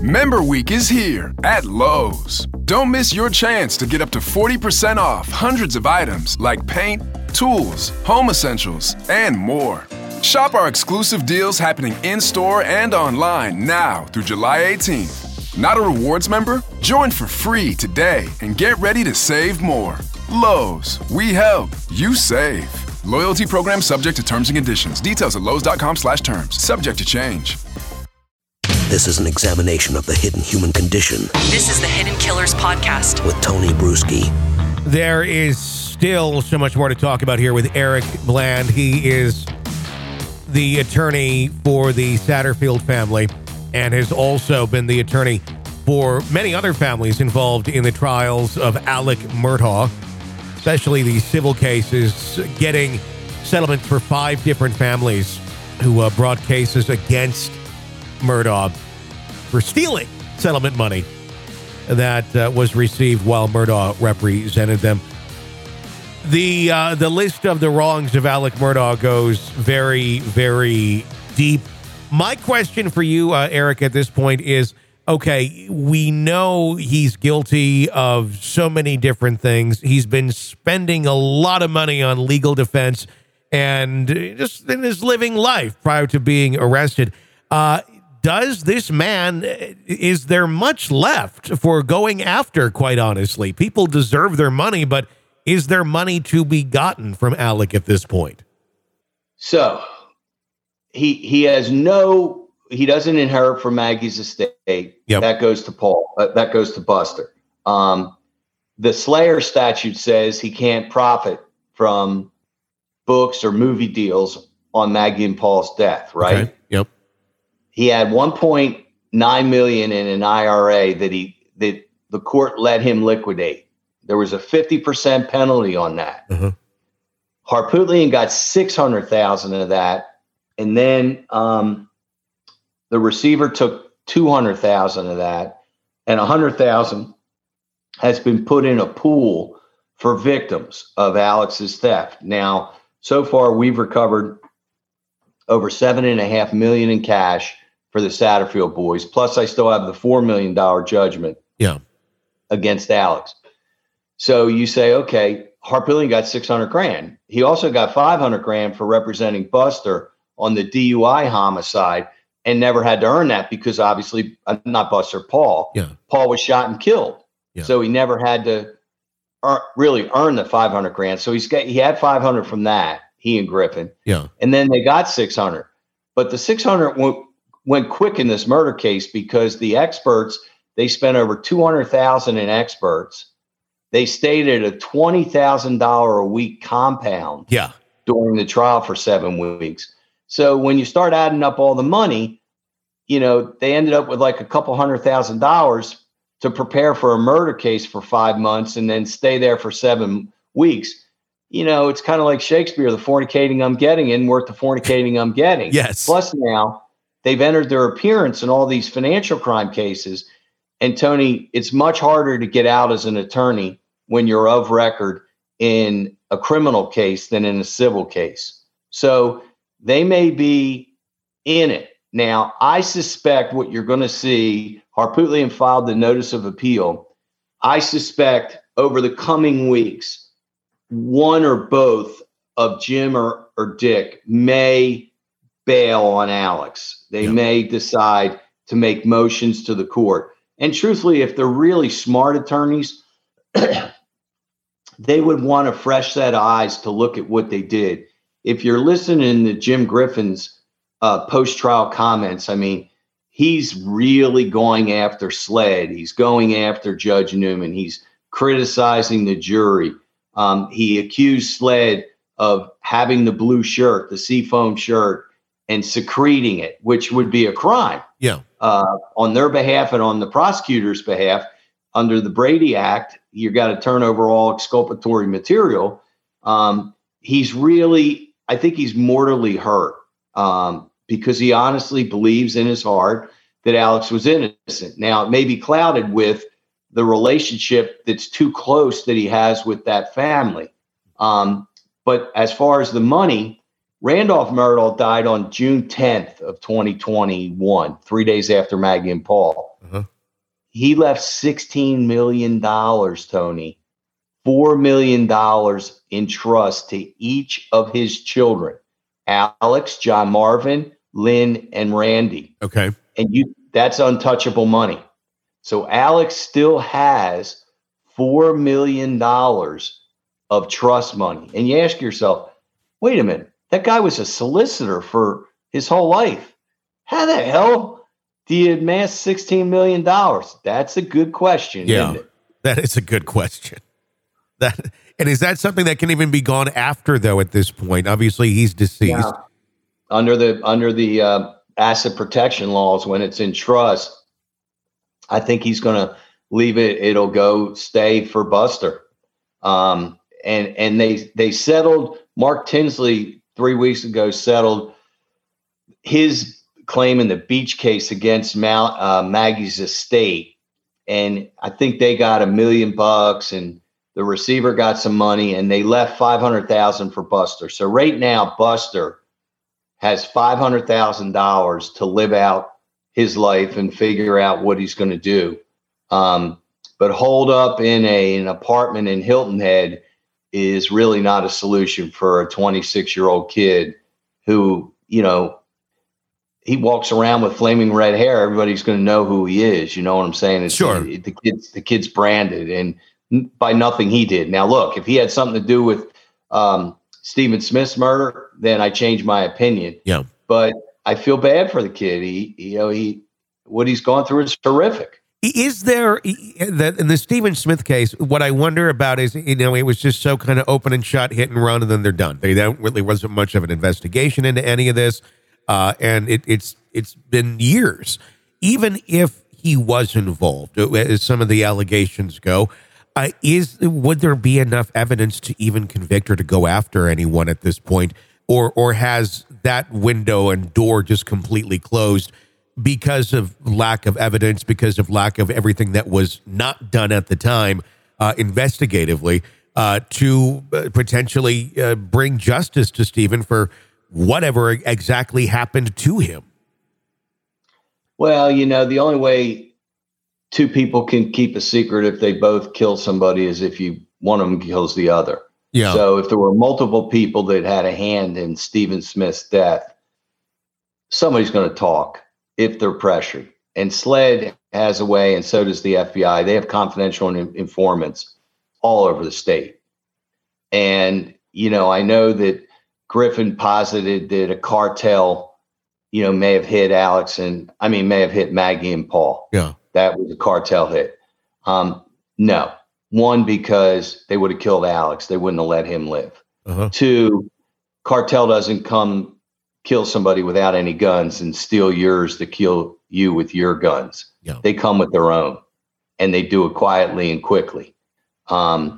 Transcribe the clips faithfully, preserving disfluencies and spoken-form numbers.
Member Week is here at Lowe's. Don't miss your chance to get up to forty percent off hundreds of items like paint, tools, home essentials, and more. Shop our exclusive deals happening in-store and online now through July eighteenth. Not a rewards member? Join for free today and get ready to save more. Lowe's, we help, you save. Loyalty program subject to terms and conditions. Details at lowes.com slash terms. Subject to change. This is an examination of the hidden human condition. This is the Hidden Killers Podcast with Tony Bruschi. There is still so much more to talk about here with Eric Bland. He is the attorney for the Satterfield family and has also been the attorney for many other families involved in the trials of Alec Murdaugh, especially the civil cases, getting settlements for five different families who uh, brought cases against Murdaugh for stealing settlement money that uh, was received while Murdaugh represented them. The uh, the list of the wrongs of Alec Murdaugh goes very, very deep. My question for you, uh, Eric, at this point is, okay, we know he's guilty of so many different things. He's been spending a lot of money on legal defense and just in his living life prior to being arrested. Uh, does this man, is there much left for going after, quite honestly? People deserve their money, but is there money to be gotten from Alec at this point? So he he has no, he doesn't inherit from Maggie's estate. Yep. That goes to Paul. Uh, that goes to Buster. Um, the Slayer statute says he can't profit from books or movie deals on Maggie and Paul's death, right? Okay. Yep. He had one point nine million dollars in an I R A that he that the court let him liquidate. There was a fifty percent penalty on that. Uh-huh. Harpootlian got six hundred thousand dollars of that, and then um, the receiver took two hundred thousand dollars of that, and one hundred thousand dollars has been put in a pool for victims of Alex's theft. Now, so far, we've recovered over seven and a half million in cash for the Satterfield boys. Plus, I still have the four million dollars judgment yeah. against Alex. So you say, okay, Harpootlian got six hundred grand. He also got five hundred grand for representing Buster on the D U I homicide and never had to earn that because obviously, uh, not Buster, Paul. Yeah. Paul was shot and killed. Yeah. So he never had to earn, really earn the five hundred grand. So he's got, he had five hundred from that, he and Griffin. Yeah. And then they got six hundred. But the six hundred went, went quick in this murder case because the experts, they spent over two hundred thousand in experts. They stayed at a twenty thousand dollars a week compound yeah. during the trial for seven weeks. So when you start adding up all the money, you know, they ended up with like a couple hundred thousand dollars to prepare for a murder case for five months and then stay there for seven weeks. You know, it's kind of like Shakespeare, the fornicating I'm getting in worth the fornicating I'm getting. Yes. Plus now they've entered their appearance in all these financial crime cases. And Tony, it's much harder to get out as an attorney when you're of record in a criminal case than in a civil case. So they may be in it. Now, I suspect what you're going to see, Harpootlian filed the notice of appeal. I suspect over the coming weeks, one or both of Jim or, or Dick may bail on Alex. They yep. may decide to make motions to the court. And truthfully, if they're really smart attorneys, they would want a fresh set of eyes to look at what they did. If you're listening to Jim Griffin's uh, post-trial comments, I mean, he's really going after SLED. He's going after Judge Newman. He's criticizing the jury. Um, he accused SLED of having the blue shirt, the seafoam shirt, and secreting it, which would be a crime. Yeah. Uh, on their behalf and on the prosecutor's behalf, under the Brady Act, you've got to turn over all exculpatory material. Um, he's really, I think he's mortally hurt um, because he honestly believes in his heart that Alex was innocent. Now, it may be clouded with the relationship that's too close that he has with that family. Um, but as far as the money, Randolph Murdaugh died on June tenth of twenty twenty-one, three days after Maggie and Paul. Uh-huh. He left sixteen million dollars, Tony, four million dollars in trust to each of his children, Alex, John Marvin, Lynn, and Randy. Okay. And you that's untouchable money. So Alex still has four million dollars of trust money. And you ask yourself, wait a minute, that guy was a solicitor for his whole life. How the hell do you amass sixteen million dollars? That's a good question, Yeah, isn't it? that is a good question. That and is that something that can even be gone after, though, at this point? Obviously, he's deceased. Yeah. Under the under the uh, asset protection laws, when it's in trust, I think he's going to leave it. It'll go stay for Buster. Um, and and they they settled. Mark Tinsley three weeks ago settled his claim in the Beach case against Mal, uh, Maggie's estate, and I think they got a million bucks, and the receiver got some money, and they left five hundred thousand for Buster. So right now, Buster has five hundred thousand dollars to live out his life and figure out what he's going to do. Um, but hold up in a, an apartment in Hilton Head is really not a solution for a twenty-six year old kid who, you know, he walks around with flaming red hair. Everybody's going to know who he is. You know what I'm saying? It's, Sure. It, the kid's, the kid's branded and by nothing he did. Now, look, if he had something to do with, um, Stephen Smith's murder, then I changed my opinion. Yeah. But I feel bad for the kid. He, you know, he, what he's gone through is horrific. Is there that in the Stephen Smith case? What I wonder about is, you know, it was just so kind of open and shut, hit and run, and then they're done. They don't really wasn't much of an investigation into any of this, uh, and it, it's it's been years. Even if he was involved, as some of the allegations go. Uh, is would there be enough evidence to even convict or to go after anyone at this point, or or has that window and door just completely closed because of lack of evidence, because of lack of everything that was not done at the time, uh, investigatively, uh, to uh, potentially uh, bring justice to Stephen for whatever exactly happened to him? Well, you know, the only way two people can keep a secret if they both kill somebody is if you one of them kills the other. Yeah. So if there were multiple people that had a hand in Stephen Smith's death, somebody's going to talk if they're pressured. And SLED has a way, and so does the F B I. They have confidential informants all over the state. And, you know, I know that Griffin posited that a cartel, you know, may have hit Alex and, I mean, may have hit Maggie and Paul. Yeah. That was a cartel hit. Um, no. One, because they would have killed Alex. They wouldn't have let him live. Uh-huh. Two, cartel doesn't come kill somebody without any guns and steal yours to kill you with your guns. Yeah. They come with their own, and they do it quietly and quickly. Um,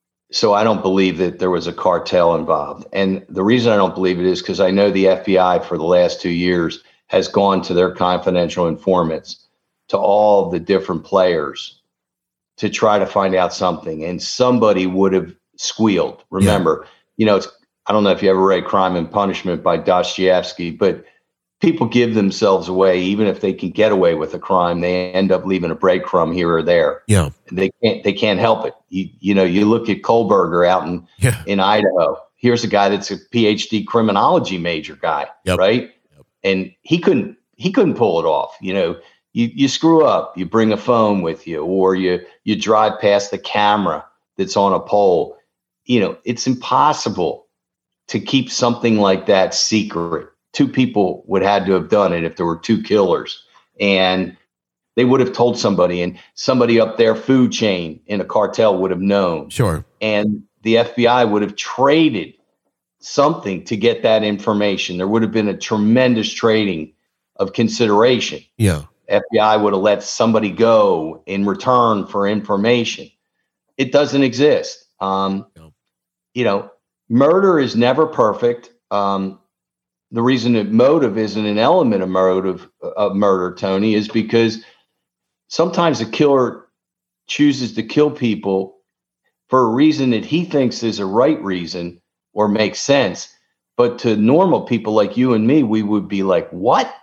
so I don't believe that there was a cartel involved. And the reason I don't believe it is because I know the F B I for the last two years has gone to their confidential informants, to all the different players, to try to find out something, and somebody would have squealed. Remember, yeah. you know, it's, I don't know if you ever read Crime and Punishment by Dostoevsky, but people give themselves away. Even if they can get away with a crime, they end up leaving a breadcrumb here or there. Yeah. And they can't, they can't help it. You, you know, you look at Kohlberger out in, yeah. in Idaho. Here's a guy that's a P H D criminology major guy, yep. right? Yep. And he couldn't, he couldn't pull it off. You know, you, you screw up, you bring a phone with you, or you, you drive past the camera that's on a pole. You know, it's impossible to keep something like that secret. Two people would have had to have done it if there were two killers, and they would have told somebody, and somebody up their food chain in a cartel would have known. Sure. And the F B I would have traded something to get that information. There would have been a tremendous trading of consideration. Yeah. F B I would have let somebody go in return for information. It doesn't exist. Um, no. You know, murder is never perfect. Um, the reason that motive isn't an element of motive of murder, Tony, is because sometimes a killer chooses to kill people for a reason that he thinks is a right reason or makes sense. But to normal people like you and me, we would be like, what?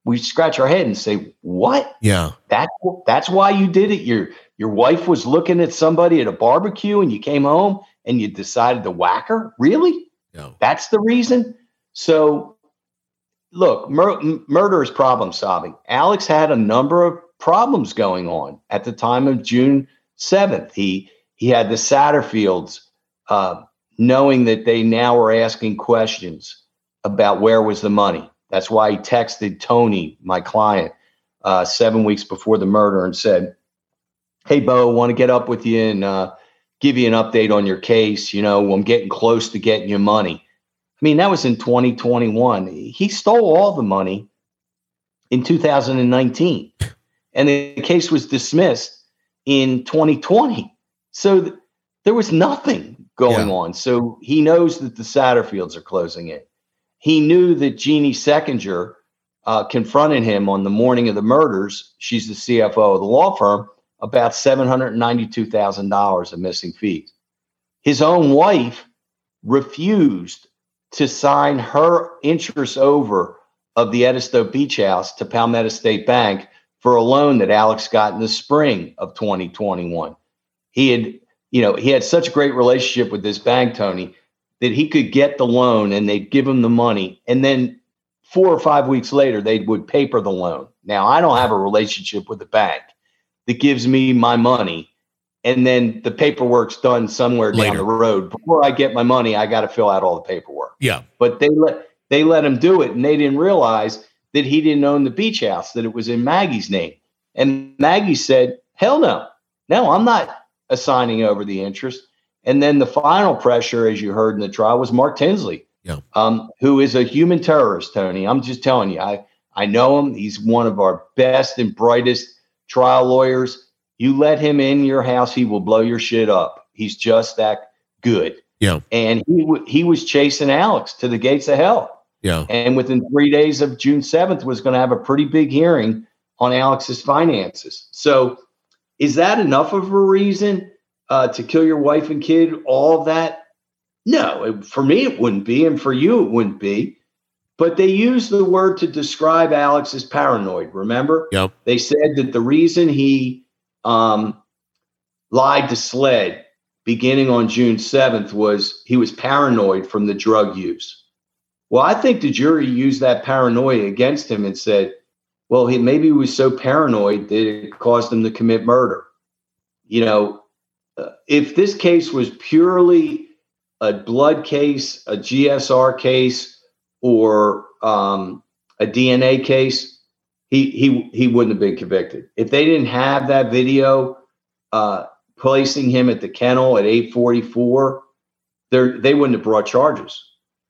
we scratch our head and say, what? Yeah. That, that's why you did it. Your, your wife was looking at somebody at a barbecue and you came home and you decided to whack her? Really? No. That's the reason? So, look, mur- murder is problem solving. Alex had a number of problems going on at the time of June seventh. He he had the Satterfields uh, knowing that they now were asking questions about where was the money. That's why he texted Tony, my client, uh, seven weeks before the murder and said, hey, Bo, want to get up with you and uh, give you an update on your case. You know, I'm getting close to getting you money. I mean, that was in twenty twenty-one. He stole all the money in two thousand nineteen, and the case was dismissed in twenty twenty. So th- there was nothing going Yeah. on. So he knows that the Satterfields are closing in. He knew that Jeannie Seckinger uh, confronted him on the morning of the murders. She's the C F O of the law firm, about seven hundred ninety-two thousand dollars of missing fees. His own wife refused to sign her interest over of the Edisto Beach House to Palmetto State Bank for a loan that Alex got in the spring of twenty twenty-one. He had, you know, he had such a great relationship with this bank, Tony, that he could get the loan and they'd give him the money. And then four or five weeks later, they would paper the loan. Now, I don't have a relationship with the bank that gives me my money. And then the paperwork's done somewhere down Later. the road. Before I get my money, I got to fill out all the paperwork. Yeah. But they let they let him do it, and they didn't realize that he didn't own the beach house, that it was in Maggie's name. And Maggie said, hell no. No, I'm not assigning over the interest. And then the final pressure, as you heard in the trial, was Mark Tinsley, Yeah. um, who is a human terrorist, Tony. I'm just telling you, I, I know him. He's one of our best and brightest trial lawyers. You let him in your house, he will blow your shit up. He's just that good. Yeah. And he w- he was chasing Alex to the gates of hell. Yeah. And within three days of June seventh was going to have a pretty big hearing on Alex's finances. So is that enough of a reason uh, to kill your wife and kid? All of that? No, it, for me, it wouldn't be. And for you, it wouldn't be. But they used the word to describe Alex as paranoid. Remember? Yep. They said that the reason he um, lied to SLED beginning on June seventh was he was paranoid from the drug use. Well, I think the jury used that paranoia against him and said, well, he maybe he was so paranoid that it caused him to commit murder. You know, uh, if this case was purely a blood case, a G S R case, or um, a D N A case, he he he wouldn't have been convicted. If they didn't have that video uh, placing him at the kennel at eight forty-four, they they wouldn't have brought charges.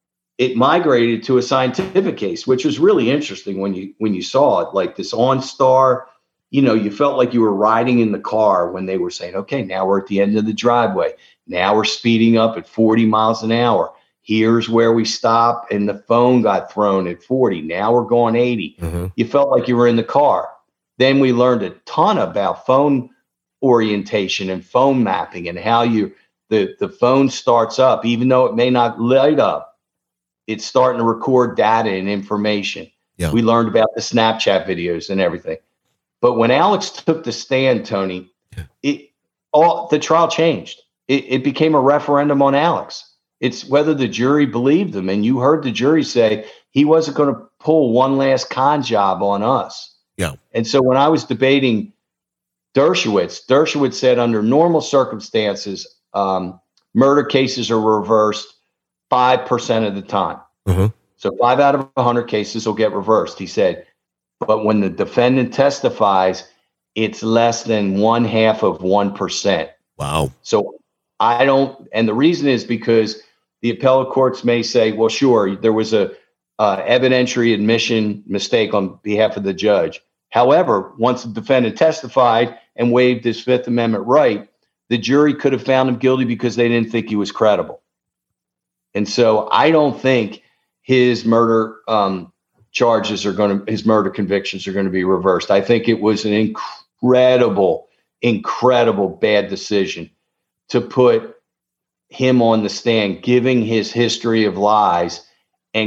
It migrated to a scientific case, which was really interesting when you when you saw it, like this OnStar. You know, you felt like you were riding in the car when they were saying, okay, now we're at the end of the driveway. Now we're speeding up at forty miles an hour. Here's where we stop. And the phone got thrown at forty. Now we're going eighty. Mm-hmm. You felt like you were in the car. Then we learned a ton about phone orientation and phone mapping and how you the, the phone starts up, even though it may not light up. It's starting to record data and information. Yeah. We learned about the Snapchat videos and everything. But when Alex took the stand, Tony, Yeah. it all the trial changed. It, it became a referendum on Alex. It's whether the jury believed him. And you heard the jury say he wasn't going to pull one last con job on us. Yeah. And so when I was debating Dershowitz, Dershowitz said under normal circumstances, um, murder cases are reversed five percent of the time. Mm-hmm. So five out of one hundred cases will get reversed. He said, but when the defendant testifies, it's less than one half of one percent. Wow. So I don't, and the reason is because the appellate courts may say, well, sure, there was a uh, evidentiary admission mistake on behalf of the judge. However, once the defendant testified and waived his Fifth Amendment right, the jury could have found him guilty because they didn't think he was credible. And so I don't think his murder um, charges are going to, his murder convictions are going to be reversed. I think it was an incredible, incredible bad decision to put him on the stand, giving his history of lies and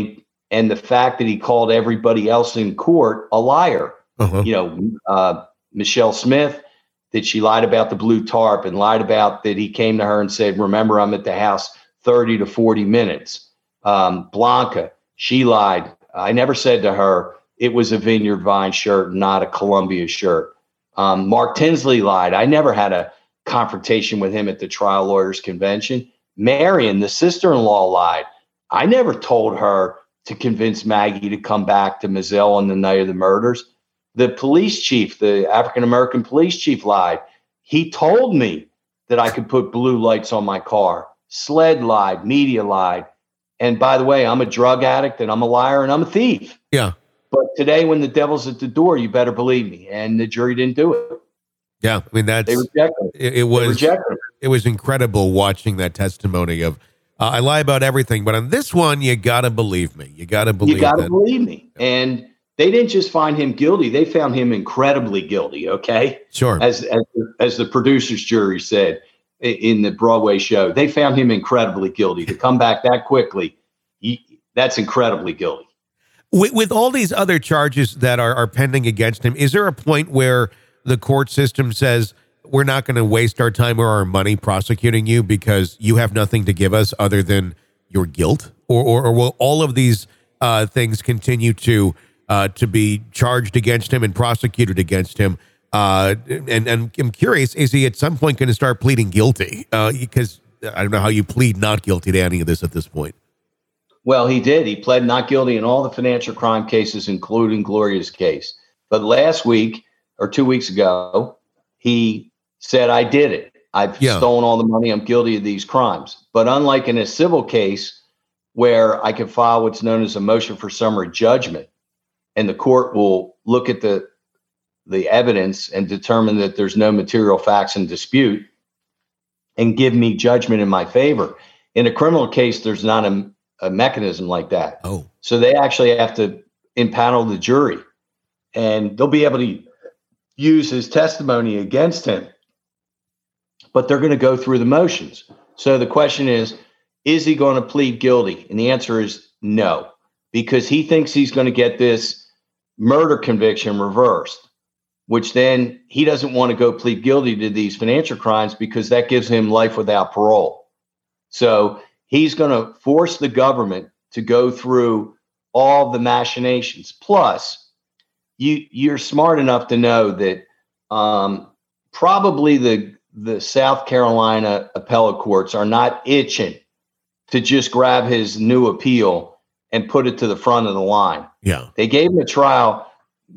and the fact that he called everybody else in court a liar. Uh-huh. You know, uh, Michelle Smith, that she lied about the blue tarp and lied about that he came to her and said, remember, I'm at the house thirty to forty minutes. Um, Blanca, she lied. I never said to her it was a Vineyard Vine shirt, not a Columbia shirt. Um, Mark Tinsley lied. I never had a confrontation with him at the trial lawyers convention. Marion, the sister-in-law, lied. I never told her to convince Maggie to come back to Mizell on the night of the murders. The police chief, the African-American police chief, lied. He told me that I could put blue lights on my car. SLED lied. Media lied. And by the way, I'm a drug addict and I'm a liar and I'm a thief. Yeah. But today, when the devil's at the door, you better believe me. And the jury didn't do it. Yeah. I mean, that's, they rejected it, it was, rejected it was incredible watching that testimony of, uh, I lie about everything, but on this one, you got to believe me. You got to believe You got to that. believe me. And they didn't just find him guilty. They found him incredibly guilty. Okay. Sure. As, as, as the producers jury said in the Broadway show, they found him incredibly guilty. To come back that quickly, he, that's incredibly guilty. With, with all these other charges that are, are pending against him, is there a point where the court system says, we're not going to waste our time or our money prosecuting you because you have nothing to give us other than your guilt? Or, or, or will all of these uh, things continue to uh, to be charged against him and prosecuted against him? Uh, and, and I'm curious, is he at some point going to start pleading guilty? Uh, because I don't know how you plead not guilty to any of this at this point. Well, he did. He pled not guilty in all the financial crime cases, including Gloria's case. But last week or two weeks ago, he said, I did it. I've yeah. stolen all the money. I'm guilty of these crimes. But unlike in a civil case where I can file what's known as a motion for summary judgment, and the court will look at the, the evidence and determine that there's no material facts in dispute and give me judgment in my favor. In a criminal case, there's not a a mechanism like that. Oh, so they actually have to impanel the jury, and they'll be able to use his testimony against him, but they're going to go through the motions. So the question is, is he going to plead guilty? And the answer is no, because he thinks he's going to get this murder conviction reversed, which then he doesn't want to go plead guilty to these financial crimes because that gives him life without parole. So he's going to force the government to go through all the machinations. Plus, you, you're smart enough to know that um, probably the, the South Carolina appellate courts are not itching to just grab his new appeal and put it to the front of the line. Yeah. They gave him a trial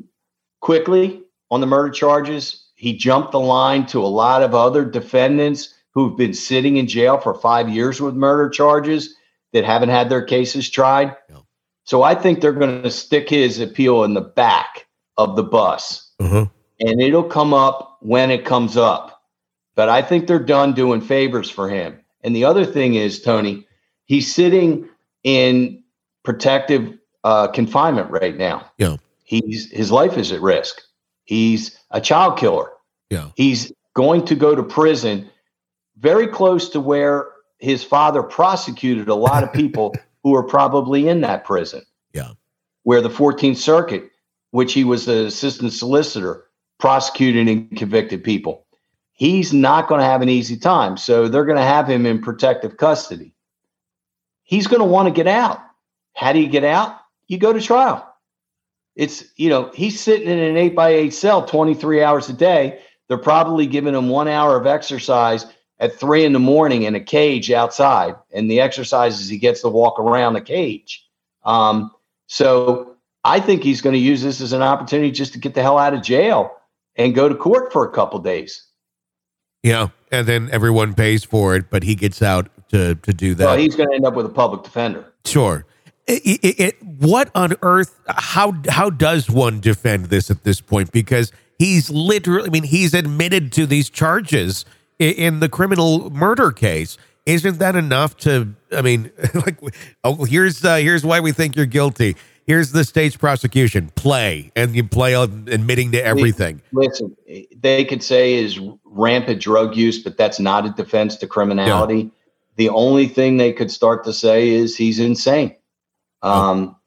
quickly on the murder charges. He jumped the line to a lot of other defendants who've been sitting in jail for five years with murder charges that haven't had their cases tried. No. So I think they're going to stick his appeal in the back of the bus, uh-huh. and it'll come up when it comes up. But I think they're done doing favors for him. And the other thing is, Tony, he's sitting in protective uh, confinement right now. Yeah. He's his life is at risk. He's a child killer. Yeah. He's going to go to prison very close to where his father prosecuted a lot of people who are probably in that prison. Yeah. Where the fourteenth Circuit, which he was the assistant solicitor, prosecuted and convicted people. He's not going to have an easy time. So they're going to have him in protective custody. He's going to want to get out. How do you get out? You go to trial. It's, you know, he's sitting in an eight by eight cell twenty-three hours a day. They're probably giving him one hour of exercise at three in the morning in a cage outside. And the exercise is he gets to walk around the cage. Um, so I think he's going to use this as an opportunity just to get the hell out of jail and go to court for a couple days. Yeah. And then everyone pays for it, but he gets out to, to do that. Well, he's going to end up with a public defender. Sure. It, it, it, what on earth, how, how does one defend this at this point? Because he's literally, I mean, he's admitted to these charges in the criminal murder case. Isn't that enough to, I mean, like, oh, here's uh, here's why we think you're guilty. Here's the state's prosecution. Play. And you play admitting to everything. Listen, they could say is rampant drug use, but that's not a defense to criminality. Yeah. The only thing they could start to say is he's insane. Um, oh.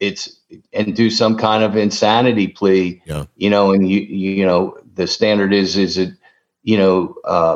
it's and do some kind of insanity plea. Yeah. You know, and you you know the standard is is it you know uh,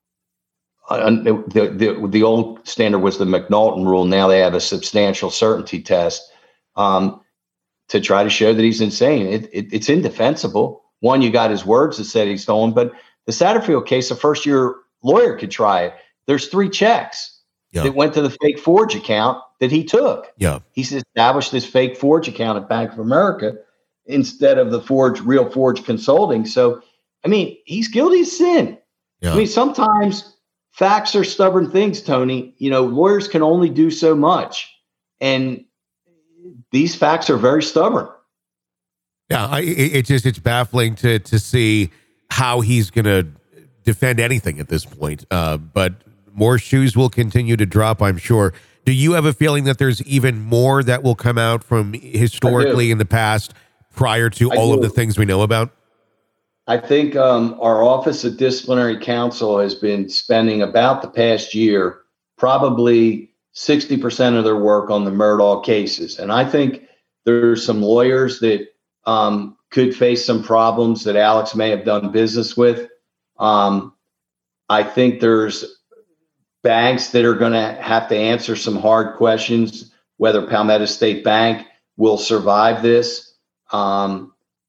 the the the old standard was the McNaughton rule. Now they have a substantial certainty test um, to try to show that he's insane. It, it, it's indefensible. One, you got his words that said he's stolen, but the Satterfield case, the first year lawyer could try it. There's three checks yeah. that went to the fake Forge account that he took. Yeah. He's established this fake Forge account at Bank of America instead of the Forge, real Forge Consulting. So, I mean, he's guilty of sin. Yeah. I mean, sometimes facts are stubborn things, Tony. You know, lawyers can only do so much. And these facts are very stubborn. Yeah, I, it, it just, it's baffling to to see how he's going to defend anything at this point. Uh, but more shoes will continue to drop, I'm sure. Do you have a feeling that there's even more that will come out from historically in the past prior to I all do. of the things we know about? I think um, our Office of Disciplinary Counsel has been spending about the past year, probably sixty percent of their work on the Murdaugh cases. And I think there's some lawyers that um, could face some problems that Alex may have done business with. Um, I think there's banks that are going to have to answer some hard questions, whether Palmetto State Bank will survive this. Um,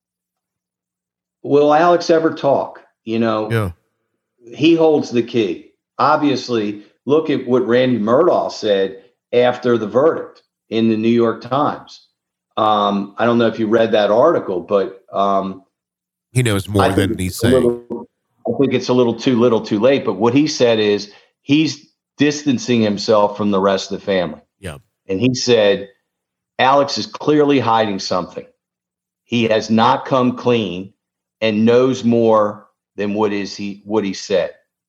will Alex ever talk? You know, Yeah. he holds the key. Obviously, look at what Randy Murdaugh said after the verdict in the New York Times. Um, I don't know if you read that article, but um, He knows more I than think he's it's a saying. little- I think it's a little too little too late. But what he said is he's distancing himself from the rest of the family. Yeah. And he said, Alex is clearly hiding something. He has not come clean and knows more than what is he what he said.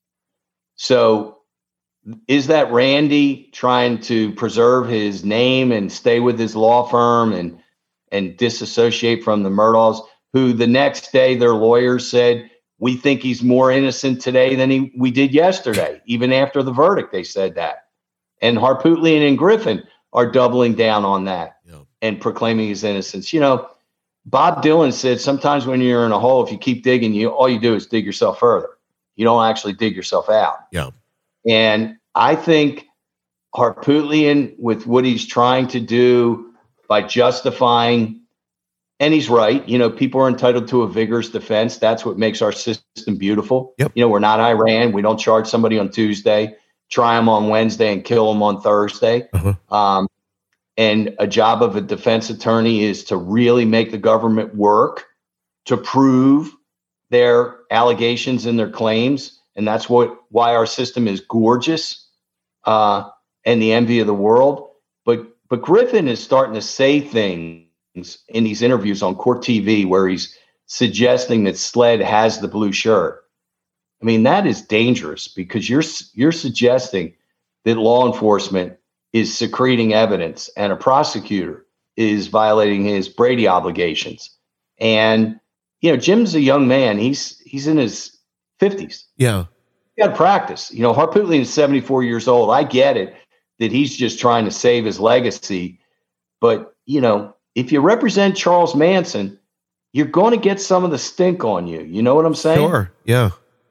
So is that Randy trying to preserve his name and stay with his law firm and and disassociate from the Murdaughs, who the next day their lawyers said, we think he's more innocent today than he, we did yesterday. Even after the verdict, they said that. And Harpootlian and Griffin are doubling down on that Yeah. and proclaiming his innocence. You know, Bob Dylan said sometimes when you're in a hole, if you keep digging, you all you do is dig yourself further. You don't actually dig yourself out. Yeah. And I think Harpootlian, with what he's trying to do by justifying, and he's right, you know, people are entitled to a vigorous defense. That's what makes our system beautiful. Yep. You know, we're not Iran. We don't charge somebody on Tuesday, try them on Wednesday, and kill them on Thursday. Uh-huh. Um, and a job of a defense attorney is to really make the government work to prove their allegations and their claims. And that's what why our system is gorgeous uh, and the envy of the world. But but Griffin is starting to say things in these interviews on Court T V where he's suggesting that SLED has the blue shirt. I mean, that is dangerous because you're you're suggesting that law enforcement is secreting evidence and a prosecutor is violating his Brady obligations. And, you know, Jim's a young man. He's he's in his fifties. Yeah. You got to practice. You know, Harpootlian is seventy-four years old. I get it that he's just trying to save his legacy. But, you know, if you represent Charles Manson, you're going to get some of the stink on you. You know what I'm saying? Sure. Yeah.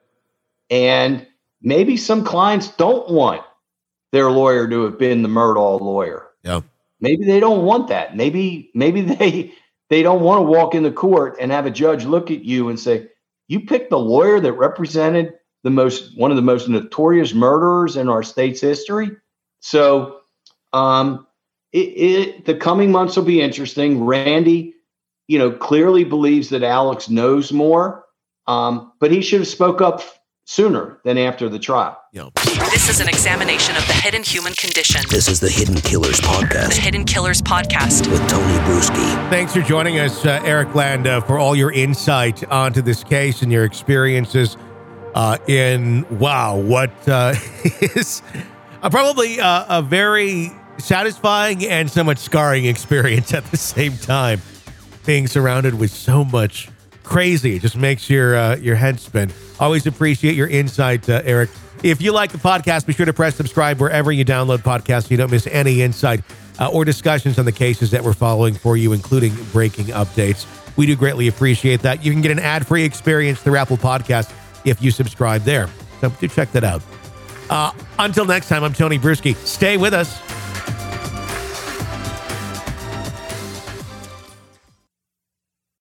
And maybe some clients don't want their lawyer to have been the Murdaugh lawyer. Yeah. Maybe they don't want that. Maybe maybe they they don't want to walk into court and have a judge look at you and say, you picked the lawyer that represented the most one of the most notorious murderers in our state's history. So um, it, it, the coming months will be interesting. Randy, you know, clearly believes that Alex knows more, um, but he should have spoke up sooner than after the trial. Yeah. This is an examination of the hidden human condition. This is the Hidden Killers The Podcast Hidden Killers Podcast. with Tony Bruschi. Thanks for joining us, uh, Eric Land, uh, for all your insight onto this case and your experiences uh, in, wow, what uh, is uh, probably uh, a very satisfying and somewhat scarring experience at the same time. Being surrounded with so much crazy, it just makes your uh, your head spin. Always appreciate your insight, uh, Eric. If you like the podcast, be sure to press subscribe wherever you download podcasts so you don't miss any insight uh, or discussions on the cases that we're following for you, including breaking updates. We do greatly appreciate that. You can get an ad-free experience through Apple Podcasts if you subscribe there. So do check that out. Uh, until next time, I'm Tony Bruschi. Stay with us.